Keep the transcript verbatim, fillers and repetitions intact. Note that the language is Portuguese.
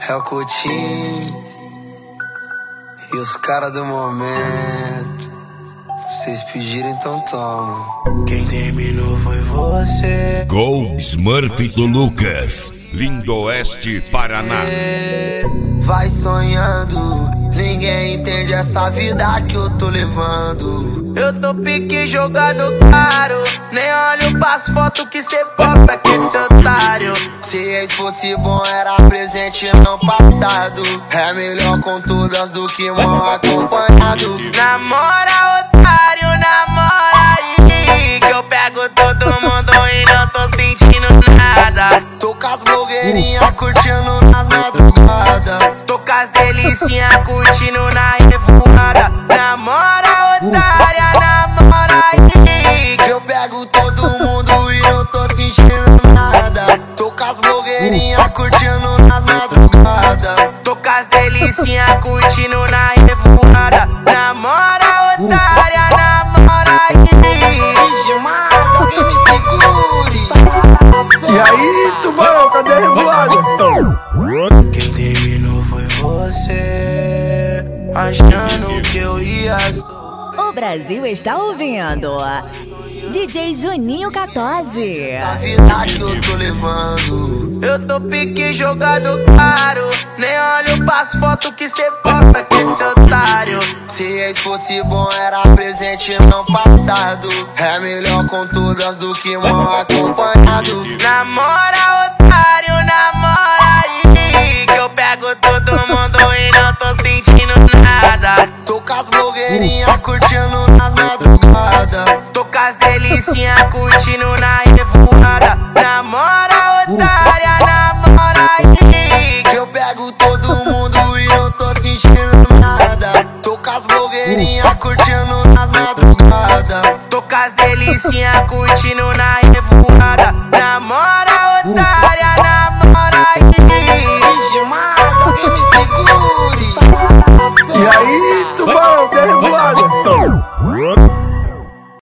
É o Coutinho e os caras do momento. Vocês pediram, então toma. Quem terminou foi você. Gol Smurf do Lucas, Lindoeste, Paraná. Vai sonhando, ninguém entende essa vida que eu tô levando. Eu tô pique jogado caro, nem olho pras fotos que cê posta com esse otário. Se ex fosse bom era presente não passado. É melhor com todas do que mal acompanhado. Namora otário, namora aí, que eu pego todo mundo e não tô sentindo nada. Tô com as blogueirinhas curtindo nas madrugadas. Tô com as delicinhas curtindo na revoada. Namora otária, namora aí, que eu pego todo mundo e não tô sentindo nada. Tô com as blogueirinhas curtindo nas madrugadas. Tô com as delicinhas curtindo na revoada. Namora otária, namora aí. Demais, alguém me segure. E aí, tubarão, cadê a revoada? Quem terminou foi você, achando que eu ia sofrer. O Brasil está ouvindo D J Juninho quatorze. Essa vida que eu tô levando, eu tô pique jogado caro, nem olho pras fotos que cê posta com esse otário. Se ex fosse bom era presente não passado. É melhor com todas do que mal acompanhado. Namora otário, namora aí, que eu pego todo mundo e não tô sentindo nada. Tô com as blogueirinhas curtindo nas madrugadas. Tô com as delicinhas curtindo na revoada. Namora otária, namora aí, que eu pego todo mundo e não tô sentindo nada. Tô com as blogueirinhas curtindo nas madrugadas. Tô com as delicinhas curtindo na revoada. Namora otária, namora